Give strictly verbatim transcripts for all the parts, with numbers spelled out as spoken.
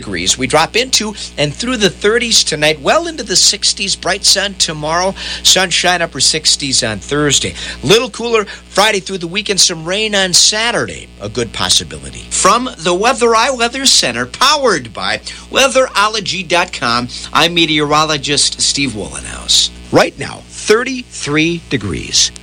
degrees. We drop into and through the thirties tonight, well into the sixties. Bright sun tomorrow, sunshine upper sixties on Thursday. Little cooler Friday through the weekend, some rain on Saturday, a good possibility. From the Weather Eye Weather Center, powered by weatherology dot com, I'm meteorologist Steve Wollenhaus. Right now, thirty-three degrees.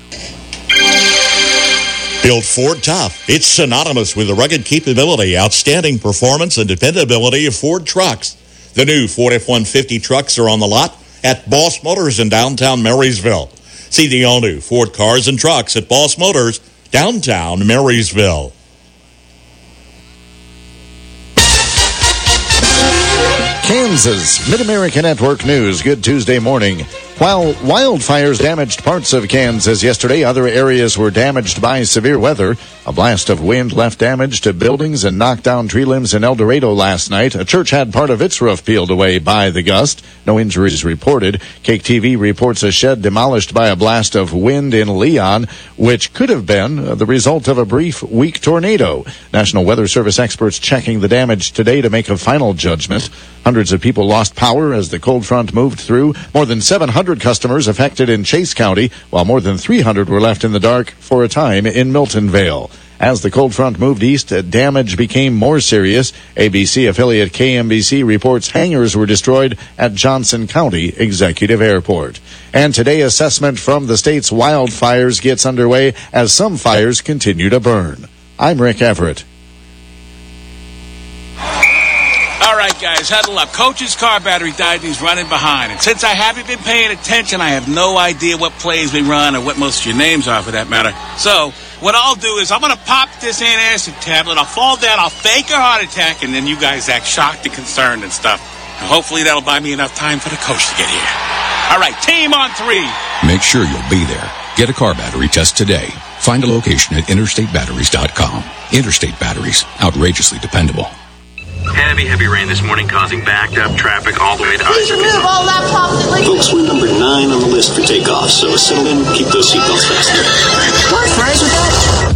Built Ford tough. It's synonymous with the rugged capability, outstanding performance, and dependability of Ford trucks. The new Ford F one fifty trucks are on the lot at Boss Motors in downtown Marysville. See the all-new Ford cars and trucks at Boss Motors, downtown Marysville. Kansas Mid-America Network News. Good Tuesday morning. While wildfires damaged parts of Kansas yesterday, other areas were damaged by severe weather. A blast of wind left damage to buildings and knocked down tree limbs in El Dorado last night. A church had part of its roof peeled away by the gust. No injuries reported. Cake T V reports a shed demolished by a blast of wind in Leon, which could have been the result of a brief, weak tornado. National Weather Service experts checking the damage today to make a final judgment. Hundreds of people lost power as the cold front moved through. More than seven hundred customers affected in Chase County, while more than three hundred were left in the dark for a time in Miltonvale. As the cold front moved east, damage became more serious. A B C affiliate K M B C reports hangars were destroyed at Johnson County Executive Airport. And today, assessment from the state's wildfires gets underway as some fires continue to burn. I'm Rick Everett. All right, guys, huddle up. Coach's car battery died and he's running behind. And since I haven't been paying attention, I have no idea what plays we run or what most of your names are for that matter. So what I'll do is I'm going to pop this antacid tablet. I'll fall down, I'll fake a heart attack, and then you guys act shocked and concerned and stuff. And hopefully that'll buy me enough time for the coach to get here. All right, team on three. Make sure you'll be there. Get a car battery test today. Find a location at interstate batteries dot com. Interstate Batteries. Outrageously dependable. Heavy, heavy rain this morning causing backed up traffic all the way to Please remove all laptops and Folks, we're number nine on the list for takeoff, so settle in, keep those seatbelts fastened. What fries with that?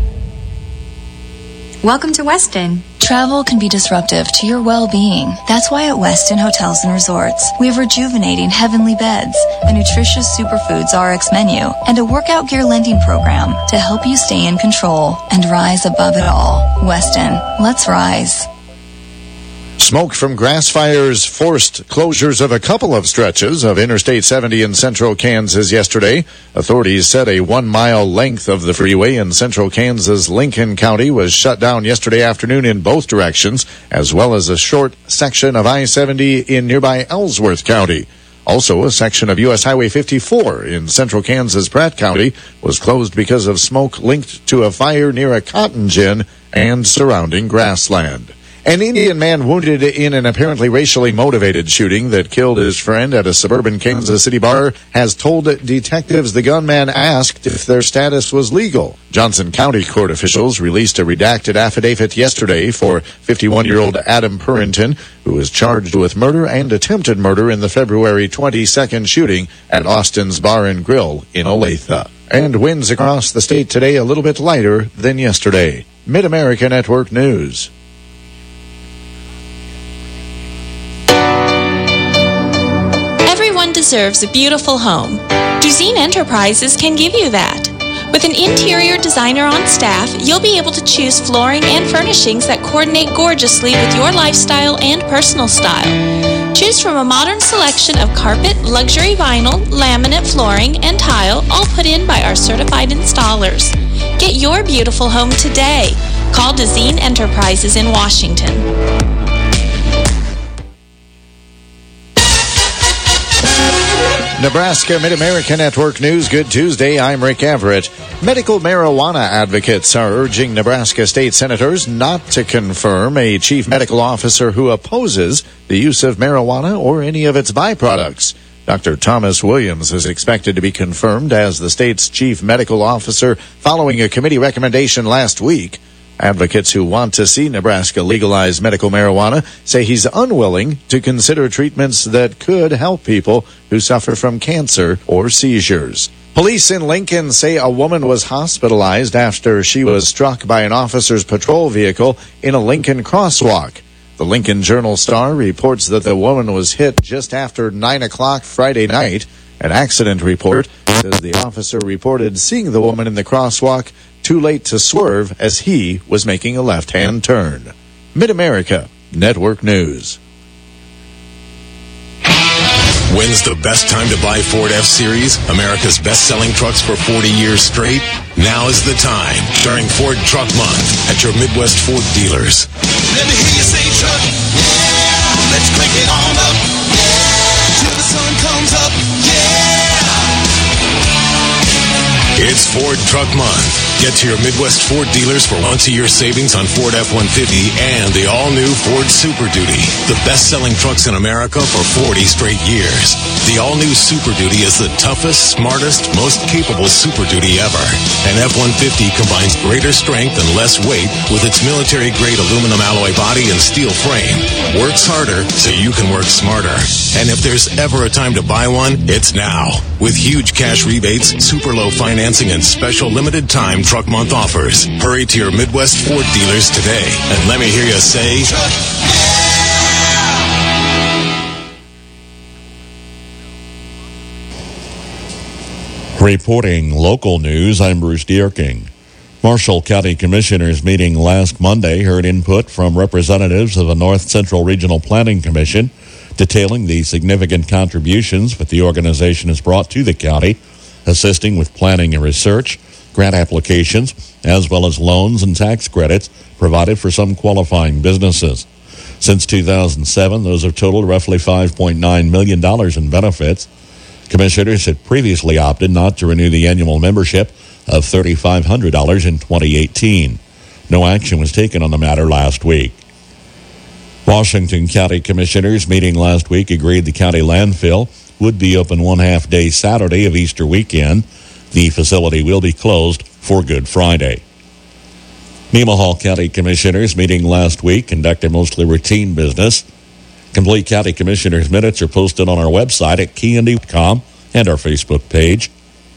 Welcome to Westin. Travel can be disruptive to your well-being. That's why at Westin Hotels and Resorts, we have rejuvenating heavenly beds, a nutritious superfoods R X menu, and a workout gear lending program to help you stay in control and rise above it all. Westin, let's rise. Smoke from grass fires forced closures of a couple of stretches of Interstate seventy in central Kansas yesterday. Authorities said a one-mile length of the freeway in central Kansas, Lincoln County, was shut down yesterday afternoon in both directions, as well as a short section of I seventy in nearby Ellsworth County. Also, a section of U S Highway fifty-four in central Kansas, Pratt County, was closed because of smoke linked to a fire near a cotton gin and surrounding grassland. An Indian man wounded in an apparently racially motivated shooting that killed his friend at a suburban Kansas City bar has told detectives the gunman asked if their status was legal. Johnson County court officials released a redacted affidavit yesterday for fifty-one-year-old Adam Purinton, who was charged with murder and attempted murder in the February twenty-second shooting at Austin's Bar and Grill in Olathe. And winds across the state today a little bit lighter than yesterday. Mid-America Network News. Everyone deserves a beautiful home. Duzine Enterprises can give you that. With an interior designer on staff, you'll be able to choose flooring and furnishings that coordinate gorgeously with your lifestyle and personal style. Choose from a modern selection of carpet, luxury vinyl, laminate flooring, and tile, all put in by our certified installers. Get your beautiful home today. Call Duzine Enterprises in Washington. Nebraska Mid-America Network News. Good Tuesday. I'm Rick Everett. Medical marijuana advocates are urging Nebraska state senators not to confirm a chief medical officer who opposes the use of marijuana or any of its byproducts. Doctor Thomas Williams is expected to be confirmed as the state's chief medical officer following a committee recommendation last week. Advocates who want to see Nebraska legalize medical marijuana say he's unwilling to consider treatments that could help people who suffer from cancer or seizures. Police in Lincoln say a woman was hospitalized after she was struck by an officer's patrol vehicle in a Lincoln crosswalk. The Lincoln Journal-Star reports that the woman was hit just after nine o'clock Friday night. An accident report says the officer reported seeing the woman in the crosswalk too late to swerve as he was making a left-hand turn. Mid-America Network News. When's the best time to buy Ford F-Series? America's best-selling trucks for forty years straight? Now is the time during Ford Truck Month at your Midwest Ford dealers. Let me hear you say truck. Yeah, let's crank it on up. Yeah, till the sun comes up. Yeah. It's Ford Truck Month. Get to your Midwest Ford dealers for once-a-year savings on Ford F one fifty and the all-new Ford Super Duty, the best-selling trucks in America for forty straight years. The all-new Super Duty is the toughest, smartest, most capable Super Duty ever. An F one fifty combines greater strength and less weight with its military-grade aluminum alloy body and steel frame. Works harder so you can work smarter. And if there's ever a time to buy one, it's now. With huge cash rebates, super low financing, and special limited-time Truck Month offers. Hurry to your Midwest Ford dealers today. And let me hear you say... Reporting local news, I'm Bruce Dierking. Marshall County Commissioners meeting last Monday heard input from representatives of the North Central Regional Planning Commission detailing the significant contributions that the organization has brought to the county, assisting with planning and research, grant applications, as well as loans and tax credits provided for some qualifying businesses. Since two thousand seven, those have totaled roughly five point nine million dollars in benefits. Commissioners had previously opted not to renew the annual membership of three thousand five hundred dollars in twenty eighteen. No action was taken on the matter last week. Washington County Commissioners meeting last week agreed the county landfill would be open one half day Saturday of Easter weekend. The facility will be closed for Good Friday. Nemaha County Commissioners meeting last week conducted mostly routine business. Complete County Commissioners minutes are posted on our website at key n d dot com and our Facebook page.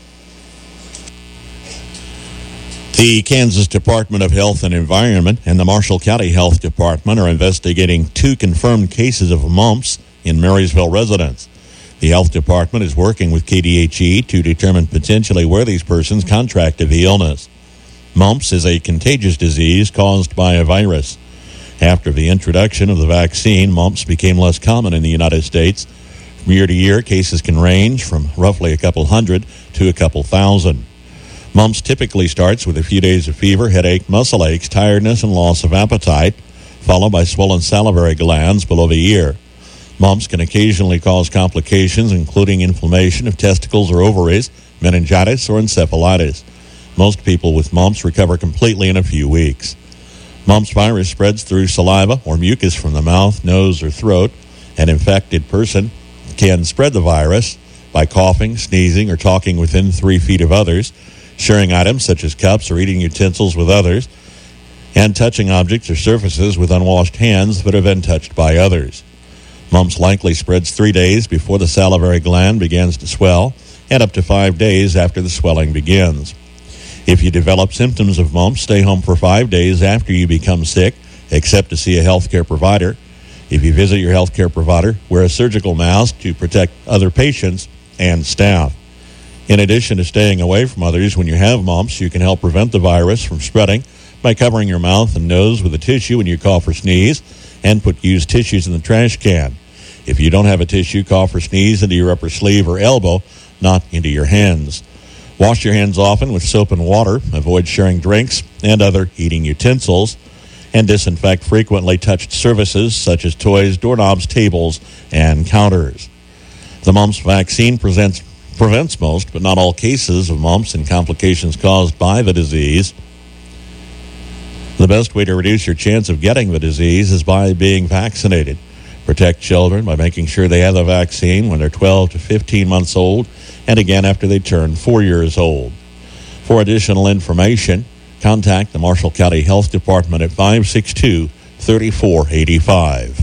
The Kansas Department of Health and Environment and the Marshall County Health Department are investigating two confirmed cases of mumps in Marysville residents. The Health Department is working with K D H E to determine potentially where these persons contracted the illness. Mumps is a contagious disease caused by a virus. After the introduction of the vaccine, mumps became less common in the United States. From year to year, cases can range from roughly a couple hundred to a couple thousand. Mumps typically starts with a few days of fever, headache, muscle aches, tiredness, and loss of appetite, followed by swollen salivary glands below the ear. Mumps can occasionally cause complications, including inflammation of testicles or ovaries, meningitis, or encephalitis. Most people with mumps recover completely in a few weeks. Mumps virus spreads through saliva or mucus from the mouth, nose, or throat. An infected person can spread the virus by coughing, sneezing, or talking within three feet of others, sharing items such as cups or eating utensils with others, and touching objects or surfaces with unwashed hands that have been touched by others. Mumps likely spreads three days before the salivary gland begins to swell and up to five days after the swelling begins. If you develop symptoms of mumps, stay home for five days after you become sick, except to see a healthcare provider. If you visit your healthcare provider, wear a surgical mask to protect other patients and staff. In addition to staying away from others when you have mumps, you can help prevent the virus from spreading by covering your mouth and nose with a tissue when you cough or sneeze, and put used tissues in the trash can. If you don't have a tissue, cough or sneeze into your upper sleeve or elbow, not into your hands. Wash your hands often with soap and water. Avoid sharing drinks and other eating utensils. And disinfect frequently touched surfaces such as toys, doorknobs, tables, and counters. The mumps vaccine presents, prevents most, but not all cases of mumps and complications caused by the disease. The best way to reduce your chance of getting the disease is by being vaccinated. Protect children by making sure they have the vaccine when they're twelve to fifteen months old and again after they turn four years old. For additional information, contact the Marshall County Health Department at five six two, three four eight five.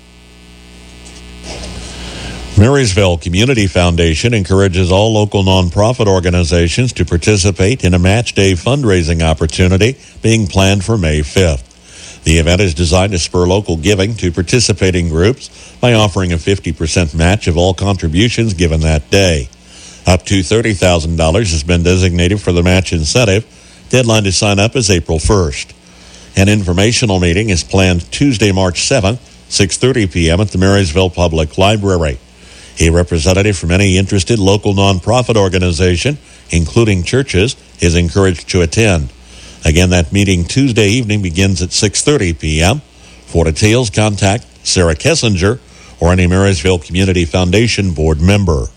Marysville Community Foundation encourages all local nonprofit organizations to participate in a match day fundraising opportunity being planned for May fifth. The event is designed to spur local giving to participating groups by offering a fifty percent match of all contributions given that day. Up to thirty thousand dollars has been designated for the match incentive. Deadline to sign up is April first. An informational meeting is planned Tuesday, March seventh, six thirty p.m. at the Marysville Public Library. A representative from any interested local nonprofit organization, including churches, is encouraged to attend. Again, that meeting Tuesday evening begins at six thirty p.m. For details, contact Sarah Kessinger or any Marysville Community Foundation board member.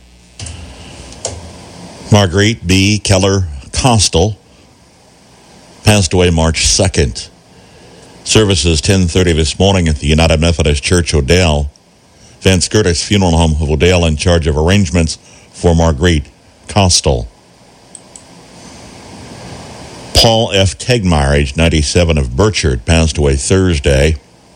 Marguerite B. Keller Costel passed away March second. Services ten thirty this morning at the United Methodist Church, Odell. Vince Curtis Funeral Home of Odell in charge of arrangements for Marguerite Costel. Paul F. Tegmeyer, age ninety-seven, of Burchard, passed away Thursday.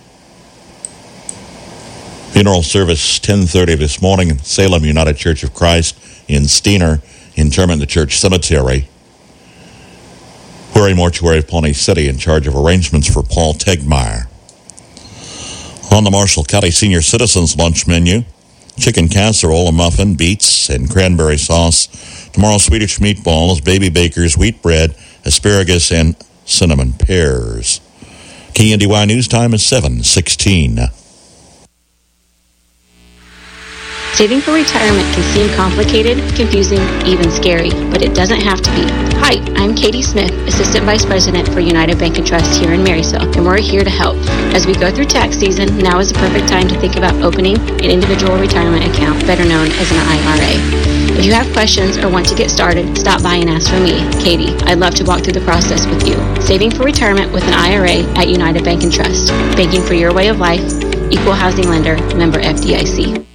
Funeral service ten thirty this morning at Salem United Church of Christ in Steiner. Interment in the church cemetery. Quarry Mortuary of Pawnee City in charge of arrangements for Paul Tegmeyer. On the Marshall County Senior Citizens lunch menu, chicken casserole, a muffin, beets, and cranberry sauce. Tomorrow, Swedish meatballs, baby bakers, wheat bread, asparagus, and cinnamon pears. K N D Y News Time is seven sixteen. Saving for retirement can seem complicated, confusing, even scary, but it doesn't have to be. Hi, I'm Katie Smith, Assistant Vice President for United Bank and Trust here in Marysville, and we're here to help. As we go through tax season, now is the perfect time to think about opening an individual retirement account, better known as an I R A. If you have questions or want to get started, stop by and ask for me, Katie. I'd love to walk through the process with you. Saving for retirement with an I R A at United Bank and Trust. Banking for your way of life. Equal housing lender. Member F D I C.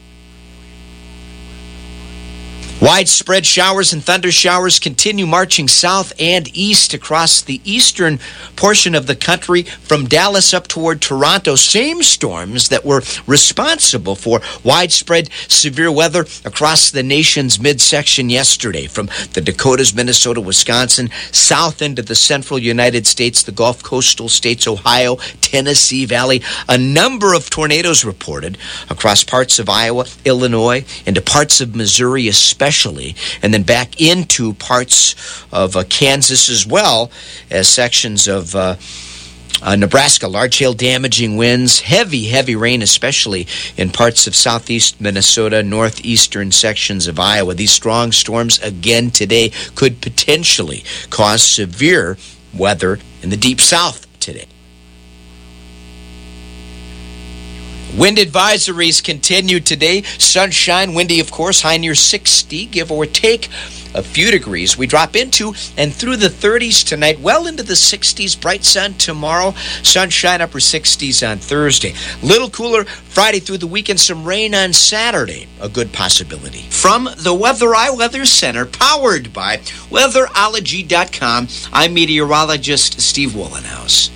Widespread showers and thunder showers continue marching south and east across the eastern portion of the country from Dallas up toward Toronto. Same storms that were responsible for widespread severe weather across the nation's midsection yesterday, from the Dakotas, Minnesota, Wisconsin, south into the central United States, the Gulf coastal states, Ohio, Tennessee Valley. A number of tornadoes reported across parts of Iowa, Illinois, into parts of Missouri especially. Especially, and then back into parts of uh, Kansas as well as sections of uh, uh, Nebraska. Large hail damaging winds, heavy, heavy rain, especially in parts of southeast Minnesota, northeastern sections of Iowa. These strong storms again today could potentially cause severe weather in the deep south today. Wind advisories continue today. Sunshine, windy, of course, high near sixty, give or take a few degrees. We drop into and through the thirties tonight, well into the sixties. Bright sun tomorrow, sunshine, upper sixties on Thursday. Little cooler Friday through the weekend, some rain on Saturday, a good possibility. From the Weather Eye Weather Center, powered by weatherology dot com, I'm meteorologist Steve Wollenhaus.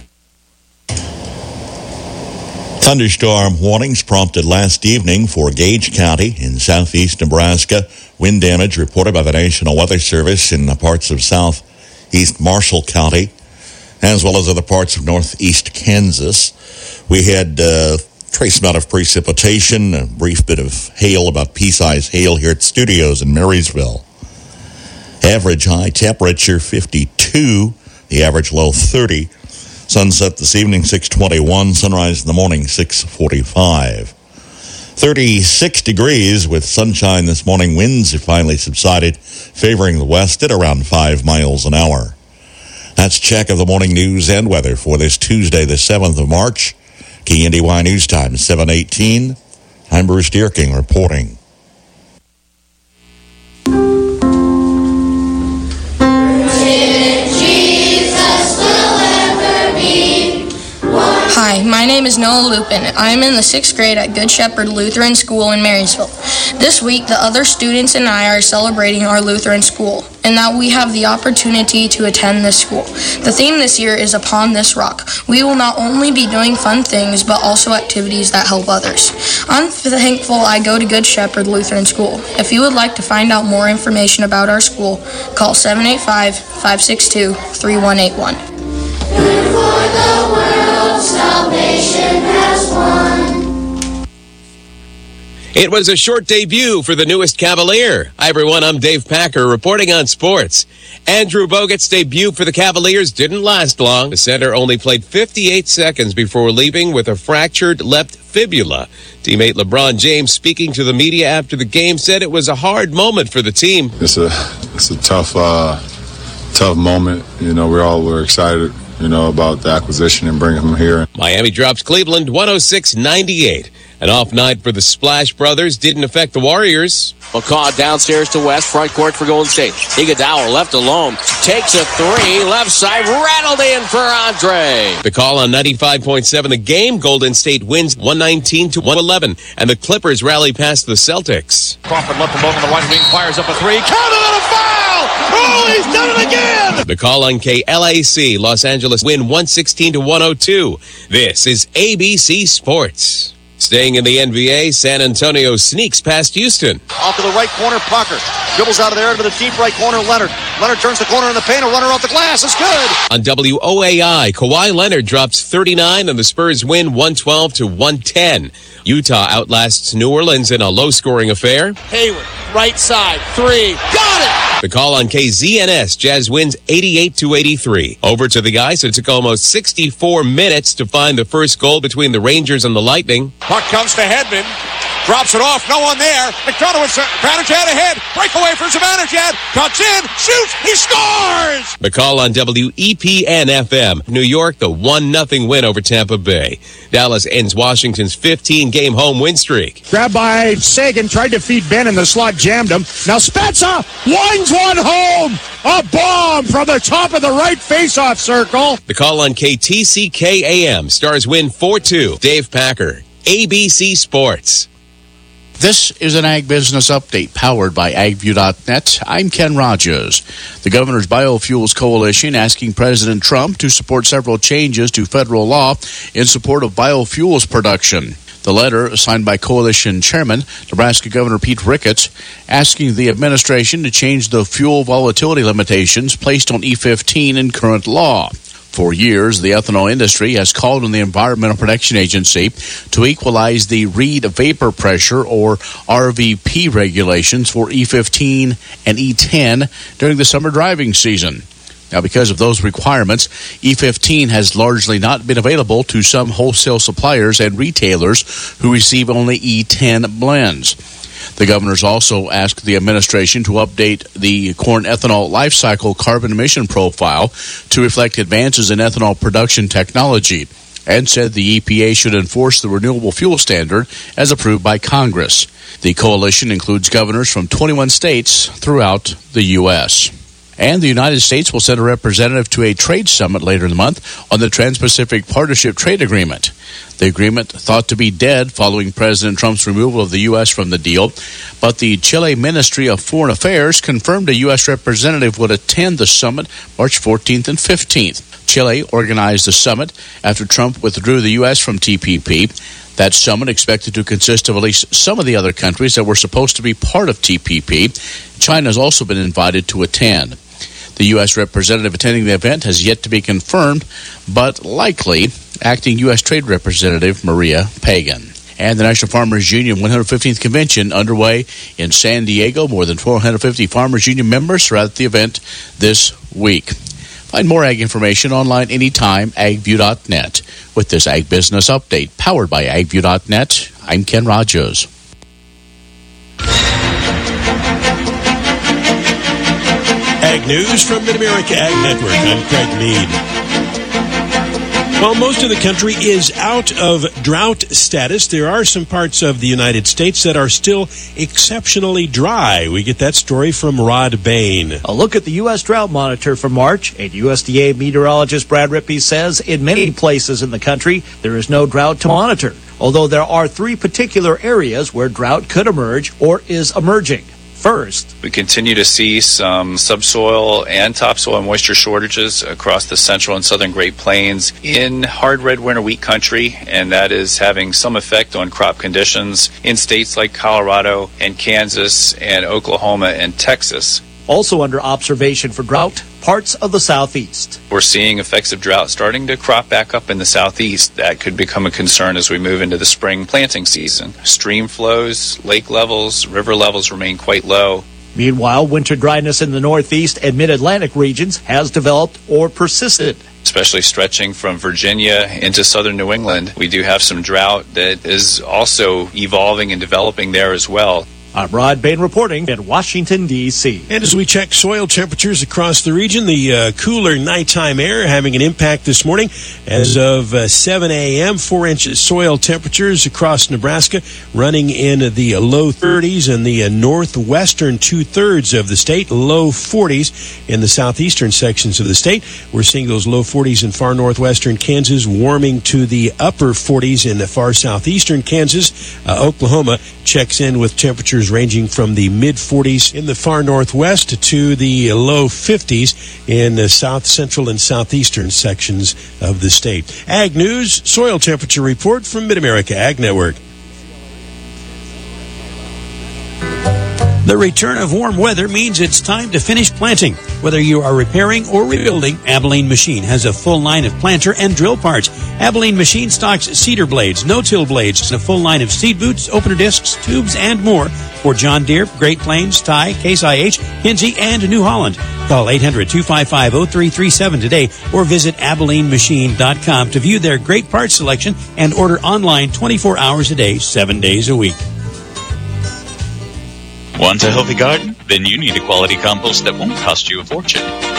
Thunderstorm warnings prompted last evening for Gage County in southeast Nebraska. Wind damage reported by the National Weather Service in the parts of southeast Marshall County, as well as other parts of northeast Kansas. We had a uh, trace amount of precipitation, a brief bit of hail, about pea-sized hail here at studios in Marysville. Average high temperature fifty-two, the average low thirty. Sunset this evening, six twenty-one. Sunrise in the morning, six forty-five. thirty-six degrees with sunshine this morning. Winds have finally subsided, favoring the west at around five miles an hour. That's check of the morning news and weather for this Tuesday, the seventh of March. K N D Y News Time, seven eighteen. I'm Bruce Deerking reporting. Hi, my name is Noah Lupin. I am in the sixth grade at Good Shepherd Lutheran School in Marysville. This week, the other students and I are celebrating our Lutheran school, and that we have the opportunity to attend this school. The theme this year is Upon This Rock. We will not only be doing fun things, but also activities that help others. I'm thankful I go to Good Shepherd Lutheran School. If you would like to find out more information about our school, call seven eight five, five six two, three one eight one. Good for the world. salvation has won. It was a short debut for the newest Cavalier. Hi, everyone. I'm Dave Packer reporting on sports. Andrew Bogut's debut for the Cavaliers didn't last long. The center only played fifty-eight seconds before leaving with a fractured left fibula. Teammate LeBron James, speaking to the media after the game, said it was a hard moment for the team. It's a it's a tough uh, tough moment. You know, we all were excited, you know, about the acquisition and bringing him here. Miami drops Cleveland one oh six ninety-eight. An off night for the Splash Brothers didn't affect the Warriors. McCaw downstairs to West, front court for Golden State. Iguodala left alone, takes a three, left side, rattled in for Andre. The call on ninety-five point seven The Game. Golden State wins one nineteen to one eleven, and the Clippers rally past the Celtics. Crawford left the ball on the right wing, fires up a three, counted on a foul! Oh, he's done it again! The call on K L A C. Los Angeles win one sixteen to one oh two. This is A B C Sports. Staying in the N B A, San Antonio sneaks past Houston. Off to the right corner, Parker. Dribbles out of there into the deep right corner, Leonard. Leonard turns the corner in the paint, a runner off the glass. It's good. On W O A I, Kawhi Leonard drops thirty-nine, and the Spurs win one twelve to one ten. Utah outlasts New Orleans in a low-scoring affair. Hayward, right side, three. Got it! The call on K Z N S. Jazz wins eighty-eight to eighty-three. Over to the ice, it took almost sixty-four minutes to find the first goal between the Rangers and the Lightning. Puck comes to Hedman. Drops it off. No one there. McDonough, Zibanejad ahead. Breakaway for Zibanejad. Cuts in. Shoots. He scores! The call on W E P N F M. New York, the one nothing win over Tampa Bay. Dallas ends Washington's fifteen-game home win streak. Grabbed by Sagan. Tried to feed Ben in the slot. Jammed him. Now Spezza winds one home. A bomb from the top of the right face-off circle. The call on K T C K A M. Stars win four two. Dave Packer, A B C Sports. This is an Ag Business Update powered by ag view dot net. I'm Ken Rogers. The Governor's Biofuels Coalition asking President Trump to support several changes to federal law in support of biofuels production. The letter, signed by Coalition Chairman Nebraska Governor Pete Ricketts, asking the administration to change the fuel volatility limitations placed on E fifteen in current law. For years, the ethanol industry has called on the Environmental Protection Agency to equalize the Reid vapor pressure, or R V P, regulations for E fifteen and E ten during the summer driving season. Now, because of those requirements, E fifteen has largely not been available to some wholesale suppliers and retailers who receive only E ten blends. The governors also asked the administration to update the corn ethanol life cycle carbon emission profile to reflect advances in ethanol production technology, and said the E P A should enforce the renewable fuel standard as approved by Congress. The coalition includes governors from twenty-one states throughout the U S And the United States will send a representative to a trade summit later in the month on the Trans-Pacific Partnership Trade Agreement. The agreement, thought to be dead following President Trump's removal of the U S from the deal, but the Chile Ministry of Foreign Affairs confirmed a U S representative would attend the summit March fourteenth and fifteenth. Chile organized the summit after Trump withdrew the U S from T P P. That summit, expected to consist of at least some of the other countries that were supposed to be part of T P P. China has also been invited to attend. The U S representative attending the event has yet to be confirmed, but likely acting U S Trade Representative Maria Pagan. And the National Farmers Union one hundred fifteenth Convention underway in San Diego. More than four hundred fifty Farmers Union members are at the event this week. Find more ag information online anytime, ag view dot net. With this Ag Business Update, powered by ag view dot net, I'm Ken Rogers. Ag News from Mid-America Ag Network. I'm Craig Mead. Well, most of the country is out of drought status. There are some parts of the United States that are still exceptionally dry. We get that story from Rod Bain. A look at the U S Drought Monitor for March, and U S D A meteorologist Brad Rippey says in many places in the country there is no drought to monitor, although there are three particular areas where drought could emerge or is emerging. First, we continue to see some subsoil and topsoil moisture shortages across the central and southern Great Plains in hard red winter wheat country, and that is having some effect on crop conditions in states like Colorado and Kansas and Oklahoma and Texas. Also under observation for drought, parts of the southeast. We're seeing effects of drought starting to crop back up in the southeast. That could become a concern as we move into the spring planting season. Stream flows, lake levels, river levels remain quite low. Meanwhile, winter dryness in the northeast and mid-Atlantic regions has developed or persisted. Especially stretching from Virginia into southern New England. We do have some drought that is also evolving and developing there as well. I'm Rod Bain reporting in Washington, D C And as we check soil temperatures across the region, the uh, cooler nighttime air having an impact this morning. As of uh, seven a.m., four inch soil temperatures across Nebraska running in the low thirties in the uh, northwestern two-thirds of the state, low forties in the southeastern sections of the state. We're seeing those low forties in far northwestern Kansas, warming to the upper forties in the far southeastern Kansas. Uh, Oklahoma checks in with temperatures ranging from the mid-forties in the far northwest to the low fifties in the south central and southeastern sections of the state. Ag News, soil temperature report from Mid-America Ag Network. The return of warm weather means it's time to finish planting. Whether you are repairing or rebuilding, Abilene Machine has a full line of planter and drill parts. Abilene Machine stocks seeder blades, no-till blades, and a full line of seed boots, opener discs, tubes, and more for John Deere, Great Plains, Ty, Case I H, Kinsey, and New Holland. Call eight hundred, two five five, oh three three seven today or visit abilene machine dot com to view their great parts selection and order online twenty-four hours a day, seven days a week. Want a healthy garden? Then you need a quality compost that won't cost you a fortune.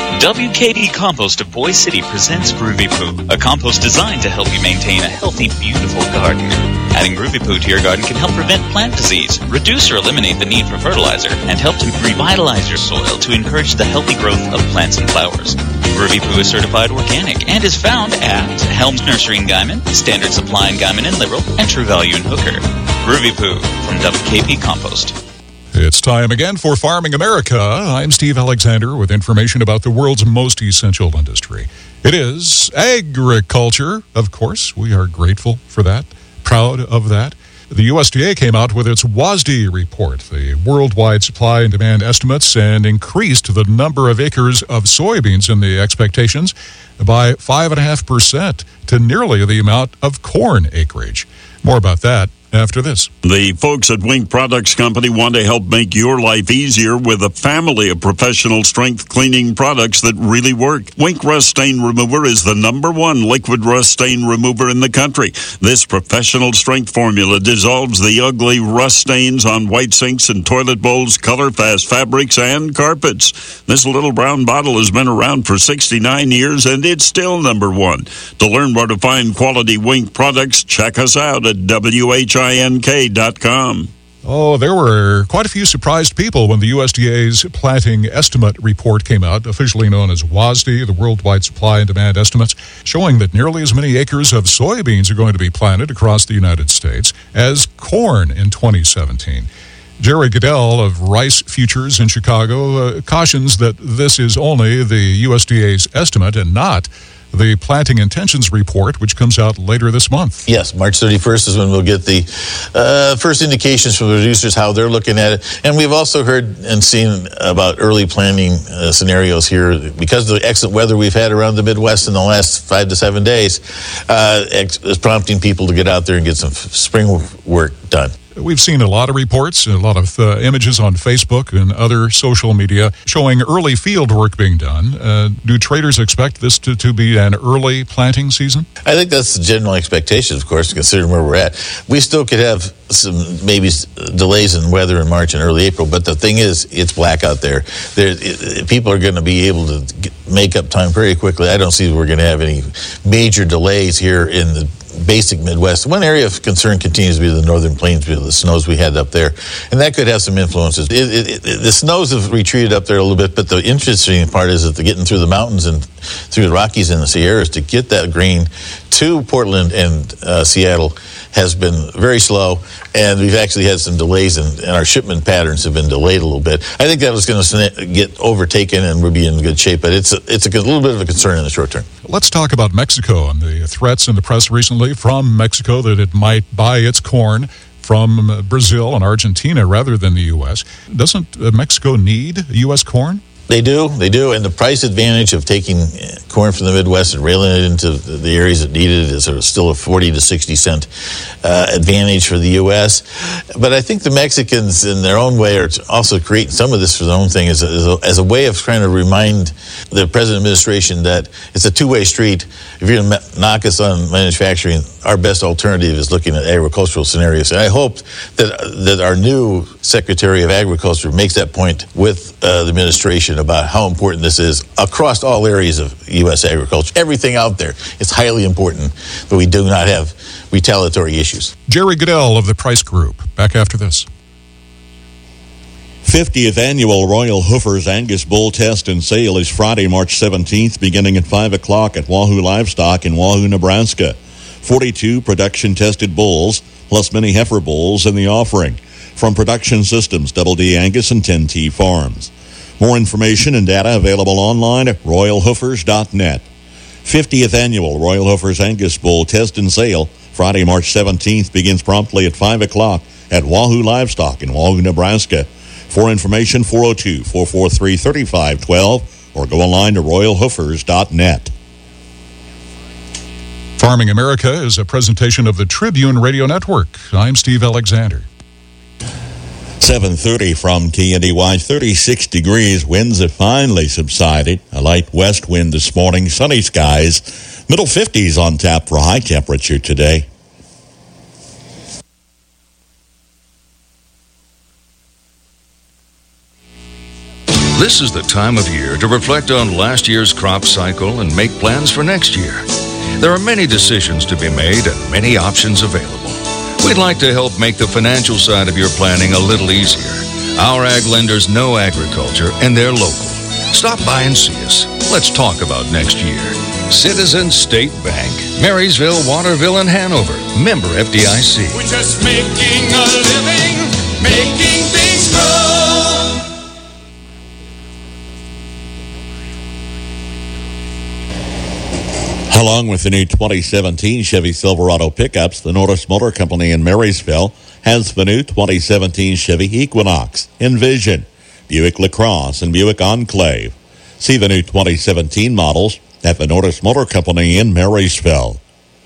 W K D Compost of Boise City presents Groovy Poo, a compost designed to help you maintain a healthy, beautiful garden. Adding Groovy Poo to your garden can help prevent plant disease, reduce or eliminate the need for fertilizer, and help to revitalize your soil to encourage the healthy growth of plants and flowers. Groovy Poo is certified organic and is found at Helms Nursery in Guyman, Standard Supply in Guyman and Liberal, and True Value in Hooker. Groovy Poo from W K P Compost. It's time again for Farming America. I'm Steve Alexander with information about the world's most essential industry. It is agriculture, of course. We are grateful for that, proud of that. The U S D A came out with its W A S D report, the worldwide supply and demand estimates, and increased the number of acres of soybeans in the expectations by five point five percent to nearly the amount of corn acreage. More about that after this. The folks at Wink Products Company want to help make your life easier with a family of professional strength cleaning products that really work. Wink Rust Stain Remover is the number one liquid rust stain remover in the country. This professional strength formula dissolves the ugly rust stains on white sinks and toilet bowls, color-fast fabrics, and carpets. This little brown bottle has been around for sixty-nine years, and it's still number one. To learn where to find quality Wink products, check us out at W H I N K dot com. Oh, there were quite a few surprised people when the U S D A's planting estimate report came out, officially known as W A S D, the Worldwide Supply and Demand Estimates, showing that nearly as many acres of soybeans are going to be planted across the United States as corn in twenty seventeen. Jerry Goodell of Rice Futures in Chicago uh, cautions that this is only the U S D A's estimate and not the planting intentions report, which comes out later this month. Yes, March thirty-first is when we'll get the uh, first indications from the producers, how they're looking at it. And we've also heard and seen about early planting uh, scenarios here. Because of the excellent weather we've had around the Midwest in the last five to seven days, uh, is prompting people to get out there and get some spring work done. We've seen a lot of reports, a lot of uh, images on Facebook and other social media showing early field work being done. Uh, do traders expect this to, to be an early planting season? I think that's the general expectation, of course, considering where we're at. We still could have some maybe delays in weather in March and early April, but the thing is, it's black out there. there it, people are going to be able to get, make up time very quickly. I don't see we're going to have any major delays here in the basic Midwest. One area of concern continues to be the northern plains because of the snows we had up there, and that could have some influences. It, it, it, the snows have retreated up there a little bit, but the interesting part is that the getting through the mountains and through the Rockies and the Sierras to get that grain to Portland and uh, Seattle has been very slow, and we've actually had some delays, and, and our shipment patterns have been delayed a little bit. I think that was going to get overtaken, and we'll be in good shape, but it's a, it's a little bit of a concern in the short term. Let's talk about Mexico and the threats in the press recently from Mexico that it might buy its corn from Brazil and Argentina rather than the U S. Doesn't uh, Mexico need U S corn? They do, they do, and the price advantage of taking corn from the Midwest and railing it into the areas that need it is still a forty to sixty cent uh, advantage for the U S. But I think the Mexicans, in their own way, are also creating some of this for their own thing as a, as a, as a way of trying to remind the present administration that it's a two-way street. If you're going to knock us on manufacturing, our best alternative is looking at agricultural scenarios. And I hope that that our new Secretary of Agriculture makes that point with uh, the administration about how important this is across all areas of U S agriculture. Everything out there is highly important, but we do not have retaliatory issues. Jerry Goodell of the Price Group. Back after this. fiftieth Annual Royal Hoofers Angus Bull Test and Sale is Friday, March seventeenth, beginning at five o'clock at Wahoo Livestock in Wahoo, Nebraska. forty-two production-tested bulls, plus many heifer bulls in the offering from Production Systems, Double D Angus, and ten T Farms. More information and data available online at royal hoofers dot net. fiftieth Annual Royal Hoofers Angus Bull Test and Sale, Friday, March seventeenth, begins promptly at five o'clock at Wahoo Livestock in Wahoo, Nebraska. For information, four oh two, four four three, three five one two or go online to royal hoofers dot net. Farming America is a presentation of the Tribune Radio Network. I'm Steve Alexander. seven thirty from K N D Y, thirty-six degrees. Winds have finally subsided. A light west wind this morning. Sunny skies. Middle fifties on tap for high temperature today. This is the time of year to reflect on last year's crop cycle and make plans for next year. There are many decisions to be made and many options available. We'd like to help make the financial side of your planning a little easier. Our ag lenders know agriculture and they're local. Stop by and see us. Let's talk about next year. Citizens State Bank, Marysville, Waterville, and Hanover. Member F D I C. We're just making a living, making things grow. Along with the new twenty seventeen Chevy Silverado pickups, the Norris Motor Company in Marysville has the new twenty seventeen Chevy Equinox, Envision, Buick LaCrosse, and Buick Enclave. See the new twenty seventeen models at the Norris Motor Company in Marysville.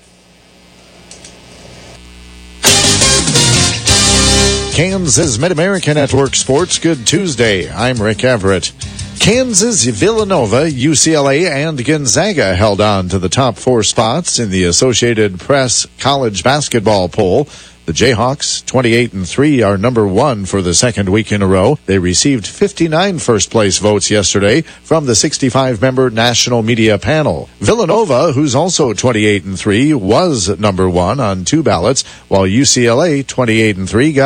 Kansas Mid-America Network Sports. Good Tuesday. I'm Rick Everett. Kansas, Villanova, U C L A, and Gonzaga held on to the top four spots in the Associated Press college basketball poll. The Jayhawks, twenty-eight and three, are number one for the second week in a row. They received fifty-nine first-place votes yesterday from the sixty-five member national media panel. Villanova, who's also twenty-eight and three, was number one on two ballots, while U C L A, twenty-eight and three, got